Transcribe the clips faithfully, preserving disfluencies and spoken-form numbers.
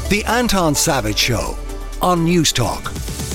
The Anton Savage Show on News Talk.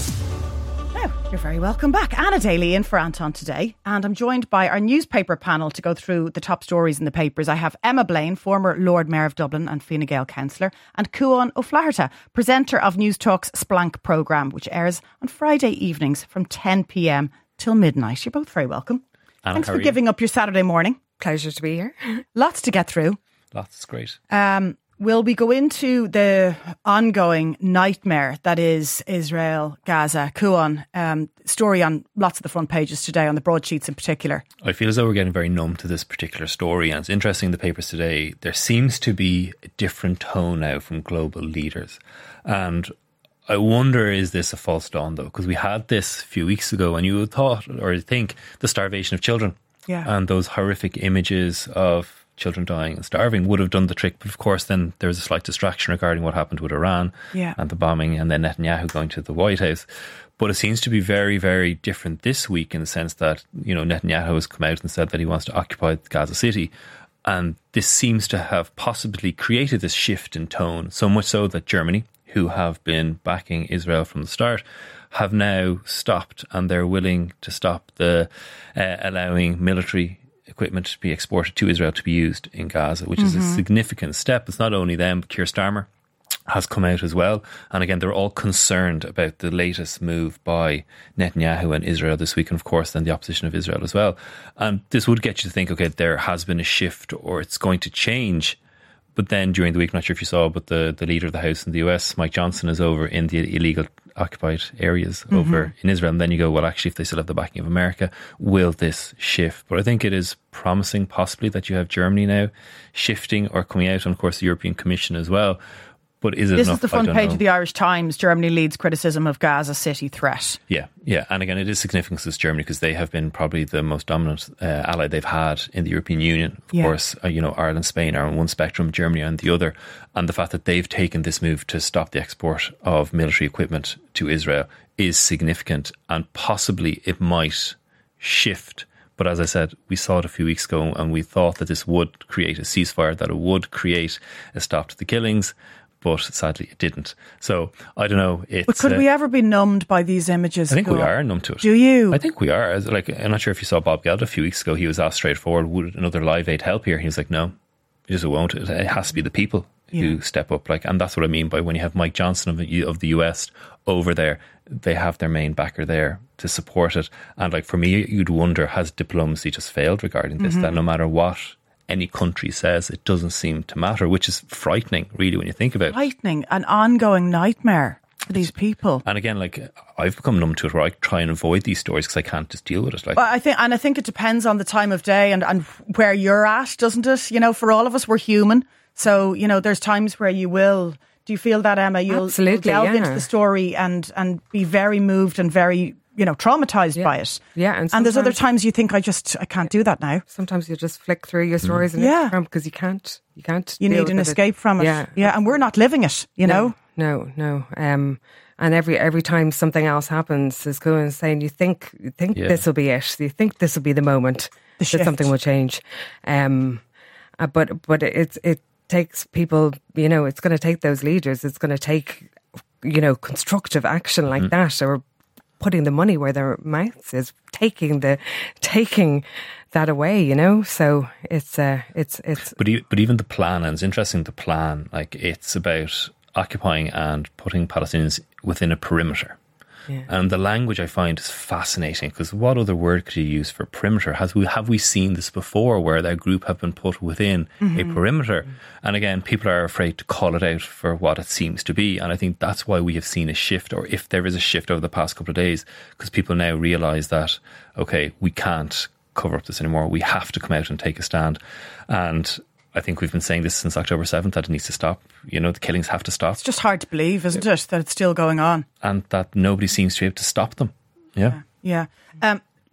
Now, you're very welcome back. Anna Daly in for Anton today, and I'm joined by our newspaper panel to go through the top stories in the papers. I have Emma Blaine, former Lord Mayor of Dublin and Fine Gael councillor, and Cuan O'Flaherty, presenter of News Talk's Splank programme, which airs on Friday evenings from ten p.m. till midnight. You're both very welcome. Anna, Thanks for giving up your Saturday morning. Pleasure to be here. Lots to get through. Lots, is great. Um, will we go into the ongoing nightmare that is Israel, Gaza, Cuan? Um, story on lots of the front pages today, on the broadsheets in particular. I feel as though we're getting very numb to this particular story, and it's interesting in the papers today. There seems to be a different tone now from global leaders, and I wonder, is this a false dawn though? Because we had this a few weeks ago, and you would thought or think the starvation of children, yeah, and those horrific images of children dying and starving would have done the trick. But of course, then there was a slight distraction regarding what happened with Iran, yeah, and the bombing, and then Netanyahu going to the White House. But it seems to be very, very different this week in the sense that, you know, Netanyahu has come out and said that he wants to occupy Gaza City. And this seems to have possibly created this shift in tone, so much so that Germany, who have been backing Israel from the start, have now stopped, and they're willing to stop the uh, allowing military equipment to be exported to Israel to be used in Gaza, which mm-hmm. is a significant step. It's not only them, but Keir Starmer has come out as well. And again, they're all concerned about the latest move by Netanyahu and Israel this week, and of course then the opposition of Israel as well. And this would get you to think, okay, there has been a shift, or it's going to change. But then during the week, I'm not sure if you saw, but the, the leader of the House in the U S, Mike Johnson, is over in the illegal occupied areas mm-hmm. over in Israel. And then you go, well, actually, if they still have the backing of America, will this shift? But I think it is promising, possibly, that you have Germany now shifting or coming out, and of course the European Commission as well. But is it This enough? is the front page know. of the Irish Times. Germany leads criticism of Gaza City threat. Yeah, yeah. And again, it is significant to Germany because they have been probably the most dominant uh, ally they've had in the European Union. Of yeah. course, uh, you know, Ireland, Spain are on one spectrum, Germany on the other. And the fact that they've taken this move to stop the export of military equipment to Israel is significant, and possibly it might shift. But as I said, we saw it a few weeks ago, and we thought that this would create a ceasefire, that it would create a stop to the killings. But sadly, it didn't. So I don't know. It's, but could uh, we ever be numbed by these images? I think we on? are numb to it. Do you? I think we are. As, like, I'm not sure if you saw Bob Geldof a few weeks ago. He was asked straightforward, would another Live Aid help here? He was like, no, it just won't. It, it has to be the people yeah. who step up. Like, and that's what I mean by when you have Mike Johnson of the, of the U S over there, they have their main backer there to support it. And like, for me, you'd wonder, has diplomacy just failed regarding this? Mm-hmm. That no matter what any country says, it doesn't seem to matter, which is frightening, really, when you think about it. Frightening, an ongoing nightmare for these people. And again, like, I've become numb to it, where I try and avoid these stories because I can't just deal with it. Like, well, I think, and I think it depends on the time of day and, and where you're at, doesn't it? You know, for all of us, we're human. So, you know, there's times where you will. Do you feel that, Emma? You'll, Absolutely, you'll delve yeah. into the story and and be very moved and very, you know, traumatised yeah. by it. Yeah, and, and there's other times you think, I just, I can't do that now. Sometimes you just flick through your stories mm. and yeah. Instagram because you can't, you can't. You need an escape it. from it. Yeah, yeah, and we're not living it. You no, know. No, no. Um, and every every time something else happens, as Cuan is saying, you think you think yeah. this will be it. You think this will be the moment the that something will change. Um, uh, but but it's it. takes people, you know, it's going to take those leaders, it's going to take, you know, constructive action like mm. that, or putting the money where their mouths is, taking the taking that away, you know. So it's uh, it's it's but e- but even the plan, and it's interesting, the plan, like, it's about occupying and putting Palestinians within a perimeter. Yeah. And the language I find is fascinating, because what other word could you use for perimeter? Has we have we seen this before, where that group have been put within mm-hmm. a perimeter? Mm-hmm. And again, people are afraid to call it out for what it seems to be. And I think that's why we have seen a shift, or if there is a shift over the past couple of days, because people now realise that, okay, we can't cover up this anymore. We have to come out and take a stand. And I think we've been saying this since October seventh, that it needs to stop. You know, the killings have to stop. It's just hard to believe, isn't it, that it's still going on. And that nobody seems to be able to stop them. Yeah. Yeah. yeah. Um,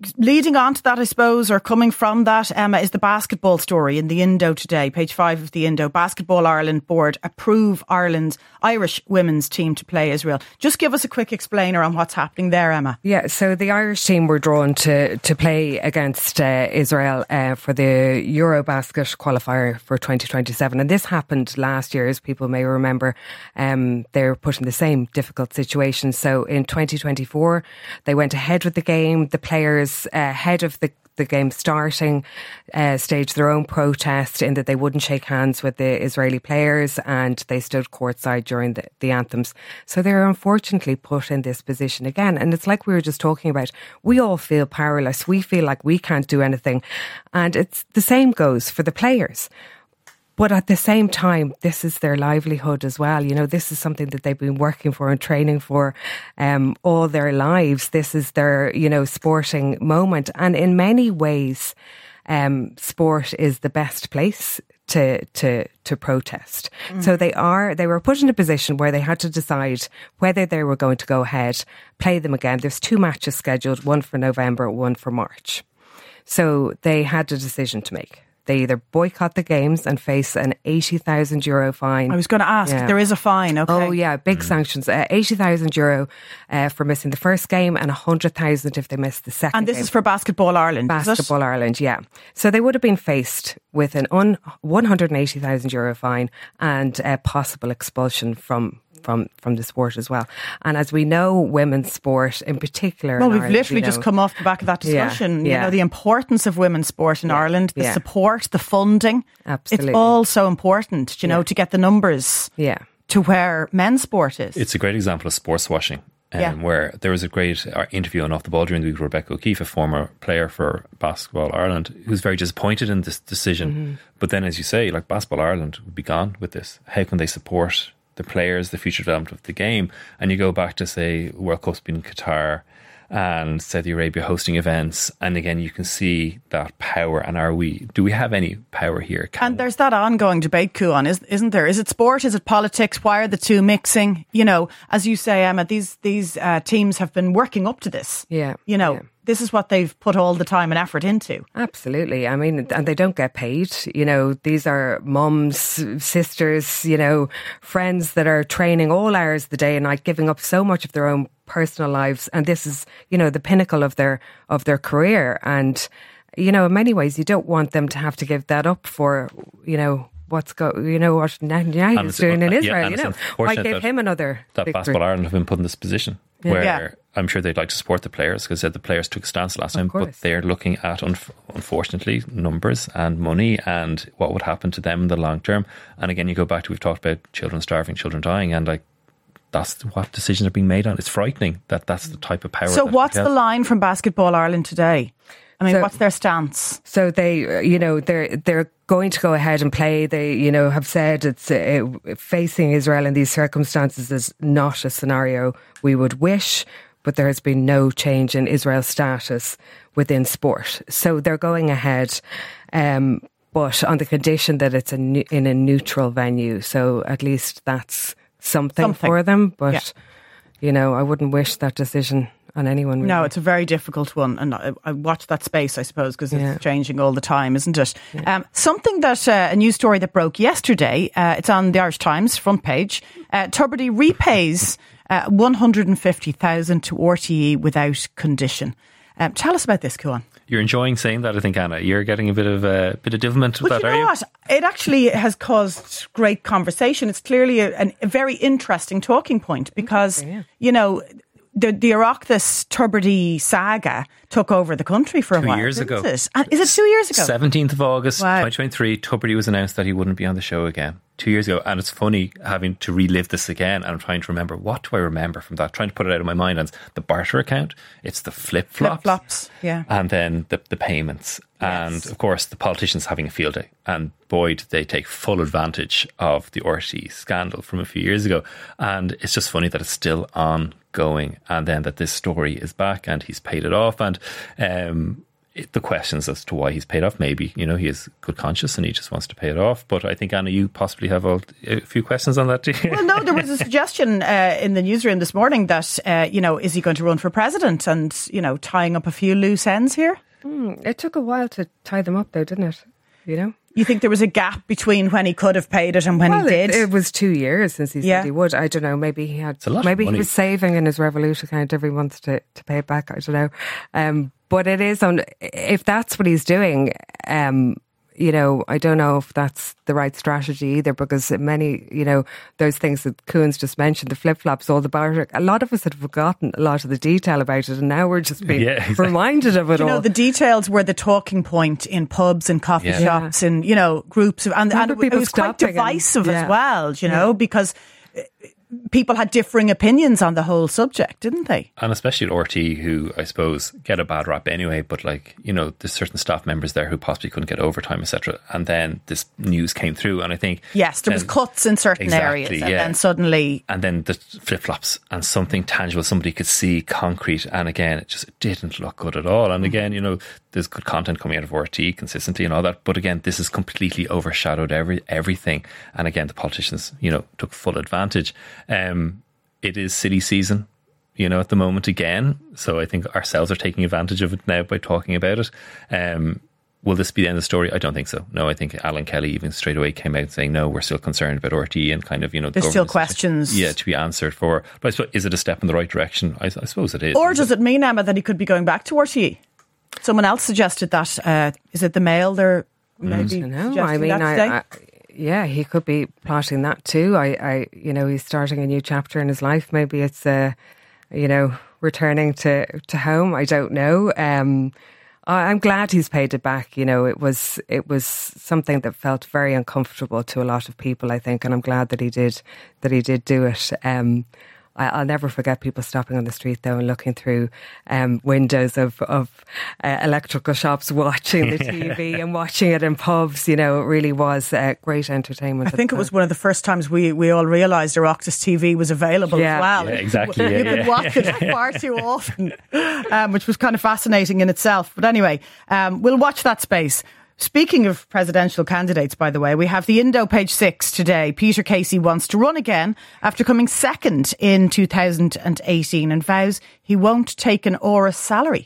leading on to that, I suppose, or coming from that, Emma, is the basketball story in the Indo today, page five of the Indo. Basketball Ireland board approve Ireland's Irish women's team to play Israel. Just give us a quick explainer on what's happening there, Emma. Yeah, so the Irish team were drawn to, to play against uh, Israel uh, for the Eurobasket qualifier for twenty twenty-seven. And this happened last year, as people may remember. Um, they were put in the same difficult situation. So in twenty twenty-four, they went ahead with the game. The players uh, ahead of the the game starting uh, staged their own protest in that they wouldn't shake hands with the Israeli players, and they stood courtside during the, the anthems. So they're unfortunately put in this position again. And it's like we were just talking about, we all feel powerless. We feel like we can't do anything. And it's the same goes for the players. But at the same time, this is their livelihood as well. You know, this is something that they've been working for and training for um, all their lives. This is their, you know, sporting moment. And in many ways, um, sport is the best place to to to protest. Mm. So they are they were put in a position where they had to decide whether they were going to go ahead, play them again. There's two matches scheduled, one for November, one for March. So they had a decision to make. They either boycott the games and face an eighty thousand euro fine. I was going to ask, yeah. There is a fine, okay. Oh, yeah, big mm. sanctions. Uh, eighty thousand euro uh, for missing the first game and one hundred thousand if they miss the second And this game. is for Basketball Ireland, Basketball Ireland, yeah. So they would have been faced with an un- one hundred eighty thousand euro fine and a possible expulsion from from from the sport as well. And as we know, women's sport in particular... Well, in we've Ireland, literally you know, just come off the back of that discussion. Yeah, yeah. You know, the importance of women's sport in yeah, Ireland, the yeah. support, the funding. Absolutely. It's all so important, you know, yeah. to get the numbers yeah. to where men's sport is. It's a great example of sports washing. Um, yeah. Where there was a great uh, interview on Off the Ball during the week with Rebecca O'Keefe, a former player for Basketball Ireland, who's very disappointed in this decision. Mm-hmm. But then, as you say, like Basketball Ireland would be gone with this. How can they support the players, the future development of the game? And you go back to, say, World Cup's been in Qatar and Saudi Arabia hosting events, and again you can see that power. And are we do we have any power here? Can and there's that ongoing debate, Kuan, is, isn't there? Is it sport? Is it politics? Why are the two mixing? You know, as you say, Emma, these these uh, teams have been working up to this. Yeah, you know, yeah. This is what they've put all the time and effort into. Absolutely. I mean, and they don't get paid. You know, these are mums, sisters, you know, friends that are training all hours of the day and night, giving up so much of their own personal lives. And this is, you know, the pinnacle of their of their career. And, you know, in many ways, you don't want them to have to give that up for, you know, what's go, you know, what Netanyahu's doing in Israel. Yeah, you know, why give him another that victory. Basketball Ireland have been put in this position yeah. where yeah. I'm sure they'd like to support the players, because the players took a stance last time, but they're looking at, un- unfortunately, numbers and money and what would happen to them in the long term. And again, you go back to, we've talked about children starving, children dying, and like that's what decisions are being made on. It's frightening that that's the type of power. So what's the line from Basketball Ireland today? I mean, so, what's their stance? So they, you know, they're they're going to go ahead and play. They, you know, have said it's uh, facing Israel in these circumstances is not a scenario we would wish, but there has been no change in Israel's status within sport. So they're going ahead, um, but on the condition that it's a ne- in a neutral venue. So at least that's something, something. for them. But, yeah. you know, I wouldn't wish that decision on anyone. Really. No, it's a very difficult one. And I, I watch that space, I suppose, because it's yeah. changing all the time, isn't it? Yeah. Um, something that, uh, a news story that broke yesterday, uh, it's on the Irish Times front page. Uh, Tubridy repays uh, one hundred fifty thousand to R T E without condition. Um, tell us about this, Kuan. You're enjoying saying that, I think, Anna. You're getting a bit of a bit of devilment with well, that, you know are you? What? It actually has caused great conversation. It's clearly a, an, a very interesting talking point because, yeah. you know, the the Oireachtas Tubridy saga took over the country for a two while. Years ago. It? And is it two years ago? seventeenth of August, wow. twenty twenty-three, Tubridy was announced that he wouldn't be on the show again. Two years ago. And it's funny having to relive this again. And I'm trying to remember, what do I remember from that? Trying to put it out of my mind. And it's the barter account. It's the flip-flops. Flip-flops, yeah. And then the, the payments. Yes. And of course, the politicians having a field day. And boy, did they take full advantage of the R T E scandal from a few years ago. And it's just funny that it's still ongoing. And then that this story is back and he's paid it off. And um, it, the questions as to why he's paid off. Maybe, you know, he has good conscience and he just wants to pay it off. But I think, Anna, you possibly have a, a few questions on that too. Well, no, there was a suggestion uh, in the newsroom this morning that, uh, you know, is he going to run for president? And, you know, tying up a few loose ends here. Mm, it took a while to tie them up though, didn't it? You know? You think there was a gap between when he could have paid it and when well, he did? It, it was two years since he yeah. said he would. I don't know. Maybe he had. It's a lot maybe of money. He was saving in his Revolut account every month to, to pay it back. I don't know. Um, but it is on. If that's what he's doing, um, you know, I don't know if that's the right strategy either, because many, you know, those things that Kuhn's just mentioned, the flip flops, all the bar, a lot of us had forgotten a lot of the detail about it, and now we're just being yeah, exactly. reminded of it you all. know, the details were the talking point in pubs and coffee Yeah. shops and, you know, groups of, and, and it was quite divisive and, yeah. as well, you know, yeah. because people had differing opinions on the whole subject, didn't they? And especially at R T, who I suppose get a bad rap anyway, but like, you know, there's certain staff members there who possibly couldn't get overtime, et cetera. And then this news came through, and I think yes, there then, was cuts in certain exactly, areas, and yeah. then suddenly, and then the flip flops and something tangible, somebody could see, concrete, and again, it just didn't look good at all. And again, you know, there's good content coming out of R T consistently and all that, but again, this has completely overshadowed every everything. And again, the politicians, you know, took full advantage. Um, It is silly season, you know, at the moment again. So I think ourselves are taking advantage of it now by talking about it. Um, will this be the end of the story? I don't think so. No, I think Alan Kelly even straight away came out saying, no, we're still concerned about R T and kind of, you know, there's still questions. Yeah, to be answered for. But I suppose, is it a step in the right direction? I, I suppose it is. Or does it mean, Emma, that he could be going back to R T? Someone else suggested that. Uh, is it the Mail? They're maybe I don't know. suggesting I mean, that I, today? I, yeah, he could be plotting that too. I, I, you know, he's starting a new chapter in his life. Maybe it's, uh, you know, returning to, to home. I don't know. Um, I, I'm glad he's paid it back. You know, it was it was something that felt very uncomfortable to a lot of people, I think, and I'm glad that he did that he did do it. Um, I, I'll never forget people stopping on the street though and looking through um, windows of of uh, electrical shops, watching the T V and watching it in pubs. You know, it really was uh, great entertainment. I think it was one of the first times we, we all realised Oireachtas T V was available Yeah. as well. Yeah, exactly. You Yeah, could yeah. watch it far too often, um, which was kind of fascinating in itself. But anyway, um, we'll watch that space. Speaking of presidential candidates, by the way, we have the Indo page six today. Peter Casey wants to run again after coming second in two thousand eighteen and vows he won't take an Áras salary.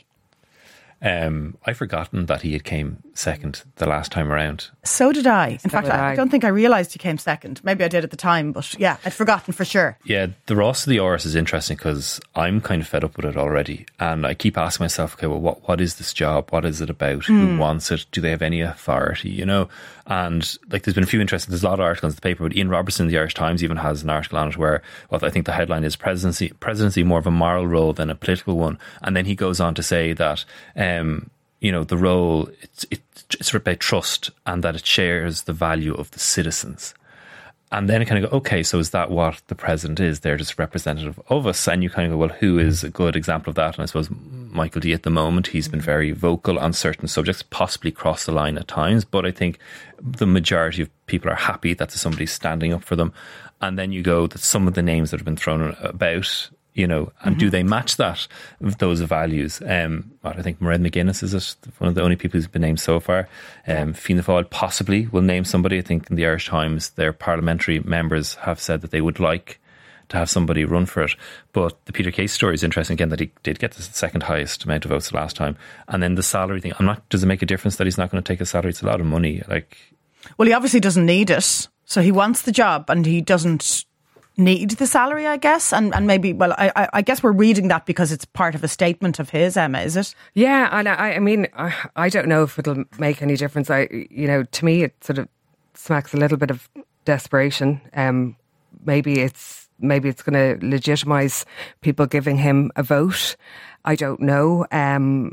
Um, I've forgotten that he had came second the last time around. So did I. In So fact, did I, I. don't think I realised he came second. Maybe I did at the time, but yeah, I'd forgotten for sure. Yeah, the Ross of the Áras is interesting because I'm kind of fed up with it already. And I keep asking myself, okay, well, what, what is this job? What is it about? Mm. Who wants it? Do they have any authority? You know? And like, there's been a few interesting, there's a lot of articles in the paper, but Ian Robertson, the Irish Times, even has an article on it where, well, I think the headline is presidency, presidency more of a moral role than a political one. And then he goes on to say that, um, you know, the role, it's, it's about trust and that it shares the value of the citizens. And then it kind of go, okay, so is that what the president is? They're just representative of us. And you kind of go, well, who is a good example of that? And I suppose Michael D at the moment, he's been very vocal on certain subjects, possibly crossed the line at times. But I think the majority of people are happy that there's somebody standing up for them. And then you go that some of the names that have been thrown about, you know, and mm-hmm. do they match that, those values? Um, well, I think Mairead McGuinness is it, one of the only people who's been named so far. Um, Fianna Fáil possibly will name somebody. I think in the Irish Times, their parliamentary members have said that they would like to have somebody run for it. But the Peter Casey story is interesting again, that he did get the second highest amount of votes the last time. And then the salary thing, I'm not, does it make a difference that he's not going to take a salary? It's a lot of money. Like, well, he obviously doesn't need it. So he wants the job and he doesn't need the salary, I guess, and and maybe, well, I I guess we're reading that because it's part of a statement of his, Emma, is it? Yeah, and I, I mean, I, I don't know if it'll make any difference. I, you know, to me, it sort of smacks a little bit of desperation. Um, maybe it's maybe it's going to legitimise people giving him a vote. I don't know. Um,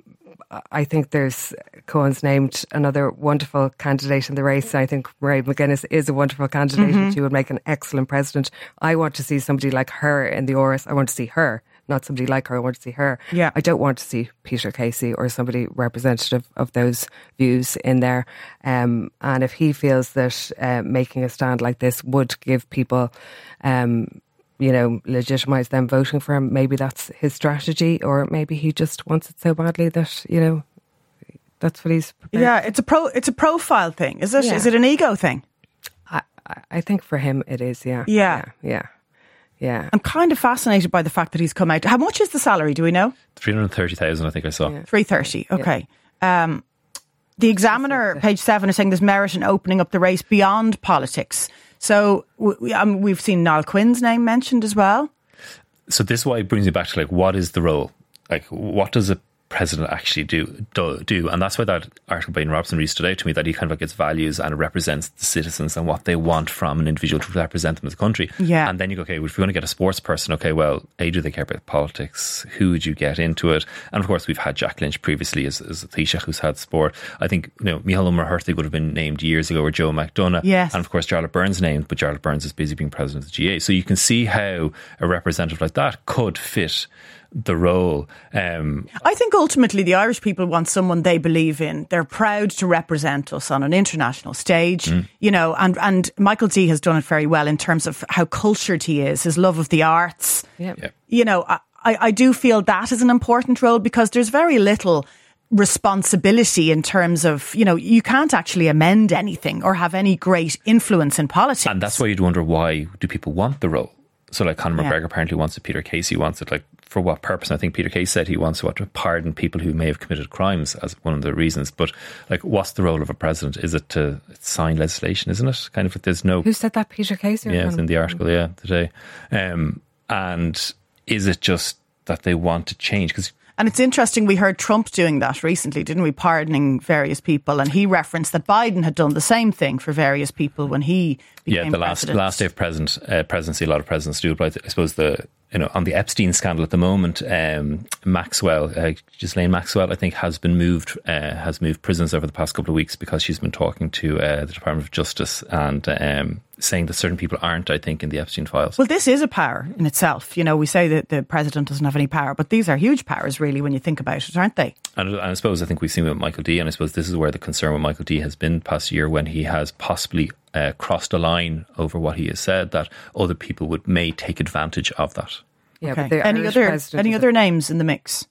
I think there's, Cohen's named another wonderful candidate in the race. I think Mairead McGuinness is a wonderful candidate Mm-hmm. and she would make an excellent president. I want to see somebody like her in the Áras. I want to see her, not somebody like her. I want to see her. Yeah. I don't want to see Peter Casey or somebody representative of those views in there. Um, and if he feels that uh, making a stand like this would give people um, you know, legitimise them voting for him, maybe that's his strategy, or maybe he just wants it so badly that, you know, That's what he's prepared. Yeah, it's a pro. It's a profile thing, is it? Yeah. Is it an ego thing? I, I, I think for him it is. Yeah. Yeah. Yeah. Yeah. Yeah. I'm kind of fascinated by the fact that he's come out. How much is the salary? Do we know? three hundred thirty thousand, I think I saw. Yeah. three thirty. Okay. Um, the Examiner, page seven, is saying there's merit in opening up the race beyond politics. So we, um, we've seen Niall Quinn's name mentioned as well. So this is why it brings me back to like, what is the role? Like, what does a president actually do, do do and that's why that article by Ian Robertson really stood out to me, that he kind of like its values and it represents the citizens and what they want from an individual to represent them as a country. Yeah. And then you go, okay, well, if you're going to get a sports person, okay, well, A, do they care about politics? Who would you get into it? And of course we've had Jack Lynch previously as, as a Taoiseach who's had sport. I think, you know, Micheál Umar Hurtig would have been named years ago, or Joe McDonough. Yes. And of course Jarlath Burns named, but Jarlath Burns is busy being president of the G A A. So you can see how a representative like that could fit the role. Um, I think ultimately the Irish people want someone they believe in. They're proud to represent us on an international stage, mm. you know, and, and Michael D has done it very well in terms of how cultured he is, his love of the arts. Yeah. Yeah. You know, I, I do feel that is an important role because there's very little responsibility in terms of, you know, you can't actually amend anything or have any great influence in politics. And that's why you'd wonder, why do people want the role? So like Conor McGregor yeah. apparently wants it, Peter Casey wants it, like for what purpose? And I think Peter Casey said he wants what, to pardon people who may have committed crimes as one of the reasons. But like, what's the role of a president? Is it to sign legislation, isn't it? Kind of, there's no... Who said that, Peter Casey? Yeah, it's in the article, yeah, today. Um, and is it just that they want to change? Because... And it's interesting, we heard Trump doing that recently, didn't we? Pardoning various people. And he referenced that Biden had done the same thing for various people when he became Yeah, the last, president. last day of president, uh, presidency, a lot of presidents do. But I suppose the, you know, on the Epstein scandal at the moment, um, Maxwell, uh, Ghislaine Maxwell, I think has been moved, uh, has moved prisons over the past couple of weeks because she's been talking to uh, the Department of Justice and um, saying that certain people aren't, I think, in the Epstein files. Well, this is a power in itself. You know, we say that the president doesn't have any power, but these are huge powers, really, when you think about it, aren't they? And, and I suppose I think we've seen with Michael D, and I suppose this is where the concern with Michael D has been past year, when he has possibly uh, crossed a line over what he has said, that other people would may take advantage of that. Yeah, okay. but the any Irish other any other names in the mix?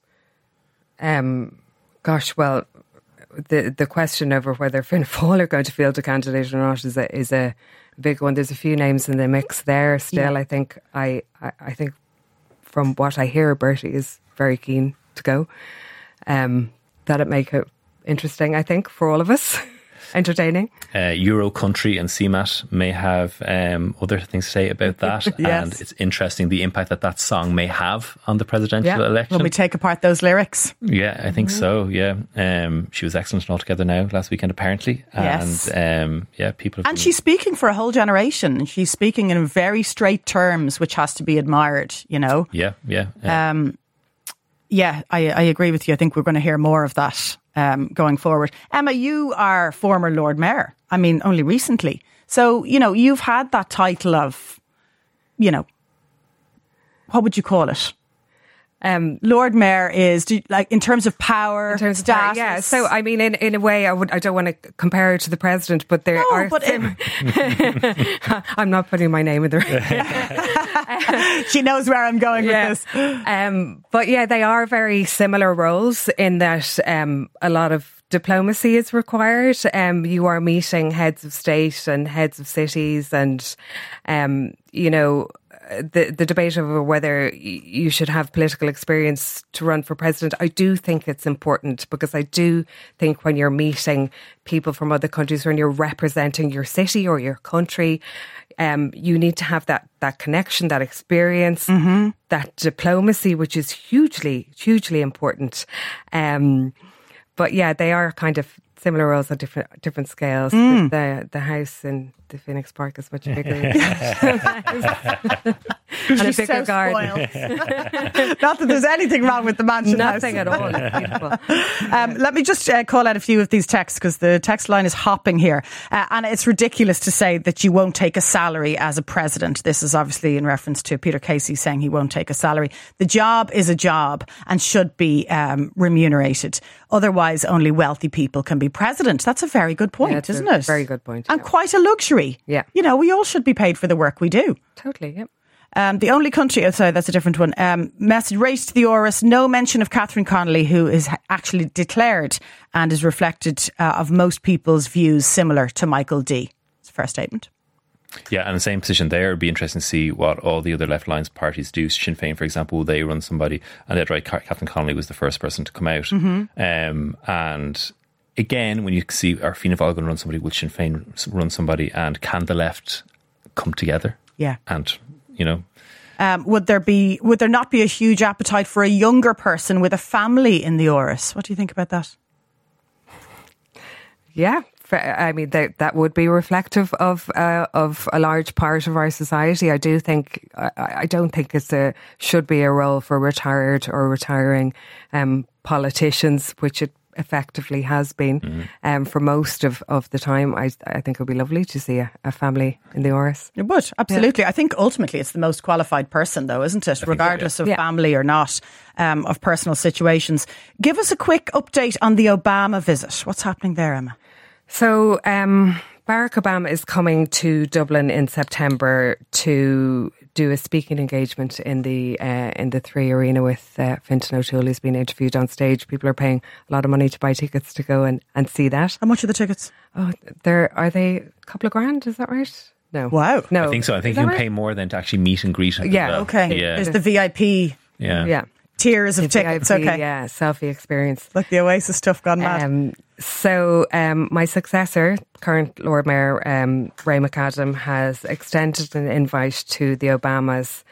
Um, gosh, well, the the question over whether Fianna Fáil are going to field a candidate or not is a is a big one. There's a few names in the mix there still. Yeah. I think I, I I think from what I hear, Bertie is very keen to go. Um, that'd make it interesting, I think, for all of us. Entertaining. Uh, Euro Country and C MAT may have um, other things to say about that. Yes. And it's interesting the impact that that song may have on the presidential yeah. election. When we take apart those lyrics. Yeah, I think mm-hmm. so, yeah. Um, she was excellent in All Together Now last weekend, apparently. Yes. And um, yeah, people have And been... she's speaking for a whole generation. She's speaking in very straight terms, which has to be admired, you know? Yeah, yeah. yeah. Um, yeah, I, I agree with you. I think we're going to hear more of that um, going forward. Emma, you are former Lord Mayor. I mean, only recently. So, you know, you've had that title of, you know, what would you call it? Um, Lord Mayor is do, like in terms of power, in terms status. Of power, yeah. So I mean, in, in a way, I would I don't want to compare it to the president, but there no, are. But sim- I'm not putting my name in the. She knows where I'm going yeah. with this. Um, but yeah, they are very similar roles in that um, a lot of diplomacy is required. Um, you are meeting heads of state and heads of cities, and um, you know. The, the debate over whether you should have political experience to run for president, I do think it's important, because I do think when you're meeting people from other countries, when you're representing your city or your country, um, you need to have that, that connection, that experience, mm-hmm. that diplomacy, which is hugely, hugely important. Um, but yeah, they are kind of similar roles on different different scales. Mm. The, the the house in the Phoenix Park is much bigger. and a bigger so garden. Not that there's anything wrong with the mansion Nothing house. at all. It's beautiful. Um, let me just uh, call out a few of these texts, because the text line is hopping here. Uh, and it's ridiculous to say that you won't take a salary as a president. This is obviously in reference to Peter Casey saying he won't take a salary. The job is a job and should be um, remunerated. Otherwise, only wealthy people can be president. That's a very good point, yeah, isn't a it? Very good point. And yeah. quite a luxury. Yeah. You know, we all should be paid for the work we do. Totally, yeah. Um, the only country, oh, sorry, that's a different one. Um, message raised to the Áras, no mention of Catherine Connolly, who is actually declared and is reflected uh, of most people's views similar to Michael D. It's the first statement. Yeah, and the same position there. It'd be interesting to see what all the other Left Alliance parties do. Sinn Féin, for example, will they run somebody? And that's right, Catherine Connolly was the first person to come out. Mm-hmm. Um, and again, when you see, are Fianna Fáil going to run somebody, will Sinn Féin run somebody? And can the left come together? Yeah. And, you know... Um, would there be? Would there not be a huge appetite for a younger person with a family in the Áras? What do you think about that? Yeah. I mean, that that would be reflective of uh, of a large part of our society. I do think, I, I don't think it's a should be a role for retired or retiring um, politicians, which it effectively has been mm-hmm. um, for most of, of the time. I I think it would be lovely to see a, a family in the Áras. It would, absolutely. Yeah. I think ultimately it's the most qualified person, though, isn't it? Regardless so, yeah. of yeah. family or not, um, of personal situations. Give us a quick update on the Obama visit. What's happening there, Emma? So um, Barack Obama is coming to Dublin in September to do a speaking engagement in the uh, in the Three Arena with uh, Fintan O'Toole, who's been interviewed on stage. People are paying a lot of money to buy tickets to go and, and see that. How much are the tickets? Oh, there are they a couple of grand? Is that right? No. Wow. No, I think so. I think you can right? pay more than to actually meet and greet. Yeah. Well. Okay. Yeah. There's the V I P. Yeah. Yeah. Tiers of the tickets. V I P, okay. Yeah. Selfie experience. Like the Oasis stuff gone mad. Um, so um, my successor, current Lord Mayor um, Ray McAdam, has extended an invite to the Obamas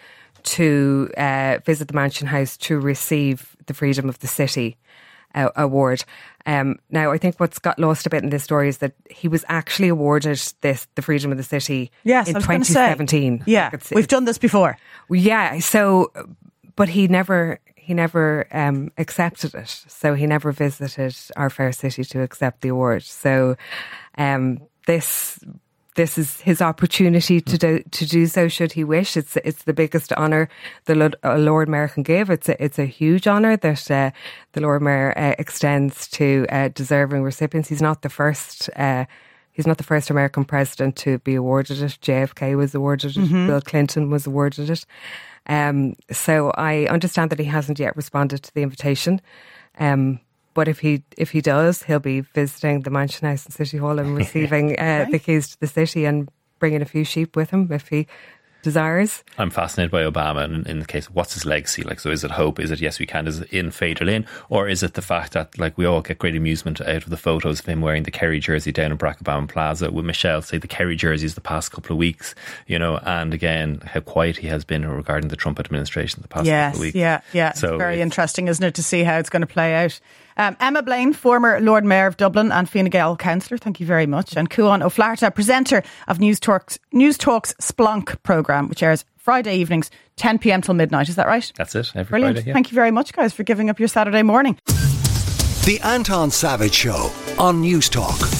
to uh, visit the Mansion House to receive the Freedom of the City uh, award. Um, now, I think what's got lost a bit in this story is that he was actually awarded this, the Freedom of the City, yes, in twenty seventeen. Yeah, like it's, we've it's, done this before. Yeah, so, but he never... He never um, accepted it, so he never visited our fair city to accept the award. So um, this this is his opportunity to do to do so. Should he wish, it's it's the biggest honour the Lord Mayor can give. It's a, it's a huge honour that uh, the Lord Mayor uh, extends to uh, deserving recipients. He's not the first. Uh, He's not the first American president to be awarded it. J F K was awarded it. Mm-hmm. Bill Clinton was awarded it. Um, so I understand that he hasn't yet responded to the invitation. Um, but if he if he does, he'll be visiting the Mansion House in City Hall and receiving uh, the keys to the city and bringing a few sheep with him if he desires. I'm fascinated by Obama in, in the case of what's his legacy like. So is it hope? Is it yes we can? Is it in Fade or Lane? Or is it the fact that like we all get great amusement out of the photos of him wearing the Kerry jersey down in Barack Obama Plaza with Michelle say the Kerry jerseys the past couple of weeks, you know, and again how quiet he has been regarding the Trump administration the past yes, couple of weeks. Yeah, yeah. So it's very it's, interesting, isn't it, to see how it's going to play out. Um, Emma Blaine, former Lord Mayor of Dublin and Fine Gael councillor, thank you very much. And Cuan O'Flaherty, presenter of News Talks, News Talks Splunk programme, which airs Friday evenings, ten p.m. till midnight. Is that right? That's it. Every Brilliant. Friday, yeah. Thank you very much, guys, for giving up your Saturday morning. The Anton Savage Show on News Talk.